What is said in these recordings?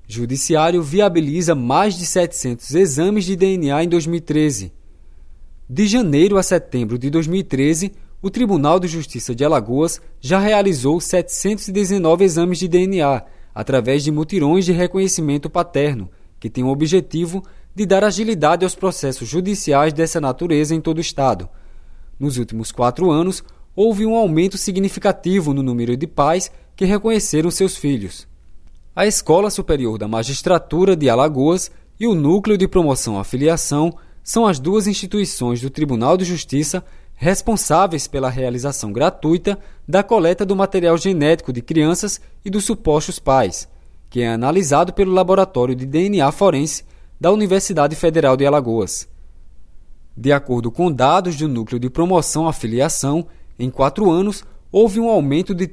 Judiciário viabiliza mais de 700 exames de DNA em 2013. De janeiro a setembro de 2013, o Tribunal de Justiça de Alagoas já realizou 719 exames de DNA, através de mutirões de reconhecimento paterno, que tem o objetivo de dar agilidade aos processos judiciais dessa natureza em todo o Estado. Nos últimos 4 anos, houve um aumento significativo no número de pais que reconheceram seus filhos. A Escola Superior da Magistratura de Alagoas e o Núcleo de Promoção à Filiação são as 2 instituições do Tribunal de Justiça responsáveis pela realização gratuita da coleta do material genético de crianças e dos supostos pais, que é analisado pelo Laboratório de DNA Forense da Universidade Federal de Alagoas. De acordo com dados do Núcleo de Promoção à Filiação, em 4 anos, houve um aumento de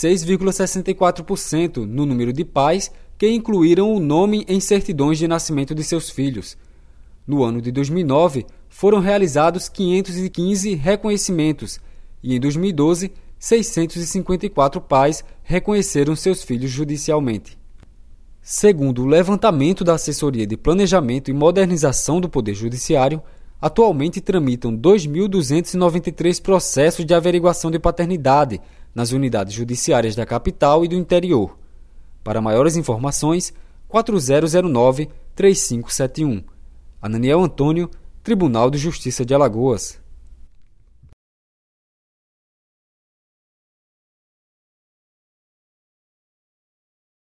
36,64% no número de pais que incluíram o nome em certidões de nascimento de seus filhos. No ano de 2009, foram realizados 515 reconhecimentos e, em 2012, 654 pais reconheceram seus filhos judicialmente. Segundo o levantamento da Assessoria de Planejamento e Modernização do Poder Judiciário, atualmente tramitam 2.293 processos de averiguação de paternidade nas unidades judiciárias da capital e do interior. Para maiores informações, 4009-3571. Ananiel Antônio, Tribunal de Justiça de Alagoas.